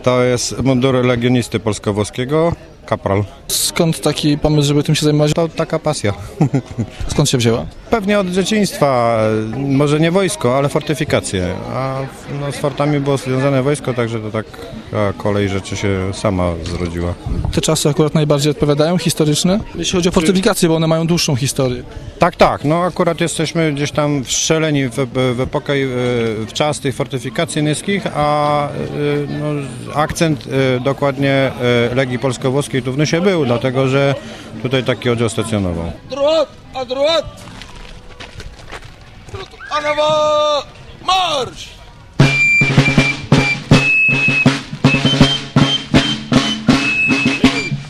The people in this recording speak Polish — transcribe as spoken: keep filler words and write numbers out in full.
To jest mundur legionisty polsko-włoskiego, kapral. Skąd taki pomysł, żeby tym się zajmować? To taka pasja. Skąd się wzięła? Pewnie od dzieciństwa, może nie wojsko, ale fortyfikacje. A no, z fortami było związane wojsko, także to tak kolej rzeczy się sama zrodziła. Te czasy akurat najbardziej odpowiadają, historyczne? Jeśli chodzi o fortyfikacje, bo one mają dłuższą historię. Tak, tak, no akurat jesteśmy gdzieś tam wstrzeleni w, w epokę, w czas tych fortyfikacji niskich, a no, akcent dokładnie Legii Polsko-Włoskiej tu w Nysie był, dlatego że tutaj taki oddział stacjonował. Droit, à droite, en avant, marche!